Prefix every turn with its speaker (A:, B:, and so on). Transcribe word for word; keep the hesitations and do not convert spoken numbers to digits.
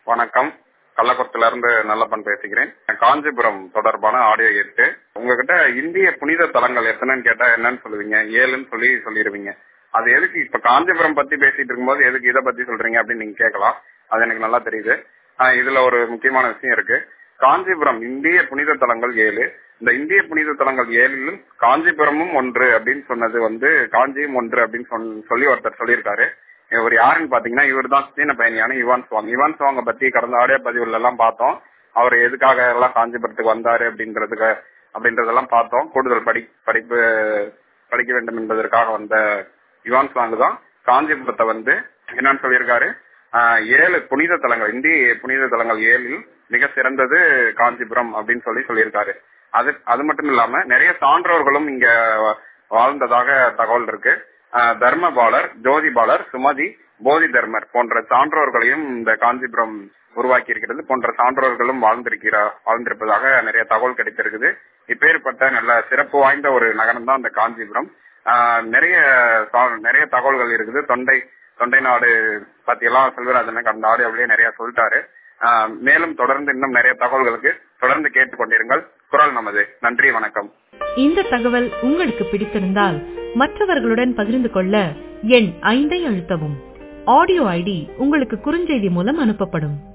A: வணக்கம். கள்ளக்குறிச்சில இருந்து நல்லப்பன் பேசுகிறேன். காஞ்சிபுரம் தொடர்பான ஆடியோ எட்டு. உங்ககிட்ட இந்திய புனித தலங்கள் எத்தனைன்னு கேட்டா என்னன்னு சொல்லுவீங்க? ஏழுன்னு சொல்லி சொல்லிடுவீங்க. அது எதுக்கு இப்ப காஞ்சிபுரம் பத்தி பேசிட்டு இருக்கும்போது எதுக்கு இதை பத்தி சொல்றீங்க அப்படின்னு நீங்க கேட்கலாம். அது எனக்கு நல்லா தெரியுது. ஆஹ் இதுல ஒரு முக்கியமான விஷயம் இருக்கு. காஞ்சிபுரம் இந்திய புனித தலங்கள் ஏழு. இந்த இந்திய புனித தலங்கள் ஏழில் காஞ்சிபுரமும் ஒன்று அப்படின்னு சொன்னது வந்து காஞ்சியும் ஒன்று அப்படின்னு சொல்- சொல்லி ஒருத்தர் சொல்லியிருக்காரு. இவர் யாருன்னு பாத்தீங்கன்னா இவர் தான் சீன பயணியான யுவான் சுவாங். யுவான் சுவாங்க பத்தி கடந்த ஆடியோ பதிவுல எல்லாம் பார்த்தோம். அவர் எதுக்காக எல்லாம் காஞ்சிபுரத்துக்கு வந்தாரு அப்படின்றதுக்கு அப்படின்றதெல்லாம் பார்த்தோம். கூடுதல் படி படிப்பு படிக்க வேண்டும் என்பதற்காக வந்த யுவான் சுவாங் தான் காஞ்சிபுரத்தை வந்து என்னன்னு சொல்லியிருக்காரு. ஆஹ் ஏழு புனித தலங்கள், இந்திய புனித தலங்கள் ஏழில் மிக சிறந்தது காஞ்சிபுரம் அப்படின்னு சொல்லி சொல்லியிருக்காரு. அது அது மட்டும் இல்லாம நிறைய சான்றோர்களும் இங்க வாழ்ந்ததாக தகவல் இருக்கு. ஆஹ் தர்மபாலர், ஜோதிபாலர், சுமதி, போதி தர்மர் போன்ற சான்றோர்களையும் இந்த காஞ்சிபுரம் உருவாக்கி இருக்கிறது. போன்ற சான்றோர்களும் வாழ்ந்திருக்கிறார் வாழ்ந்திருப்பதாக நிறைய தகவல் கிடைத்திருக்குது. இப்பேற்பட்ட நல்ல சிறப்பு வாய்ந்த ஒரு நகரம் தான் இந்த காஞ்சிபுரம். ஆஹ் நிறைய சா- நிறைய தகவல்கள் இருக்குது. தொண்டை தொண்டை நாடு பத்தி எல்லாம் செல்வராஜன் கடந்த ஆடியோவிலேயே நிறைய சொல்லிட்டாரு. ஆஹ் மேலும் தொடர்ந்து இன்னும் நிறைய தகவல்களுக்கு தொடர்ந்து கேட்டுக்கொண்டிருங்கள். குரல் நமது. நன்றி, வணக்கம்.
B: இந்த தகவல் உங்களுக்கு பிடித்திருந்தால் மற்றவர்களுடன் பகிர்ந்து கொள்ள எண் ஐந்தை அழுத்தவும். ஆடியோ ஐடி உங்களுக்கு குறுஞ்செய்தி மூலம் அனுப்பப்படும்.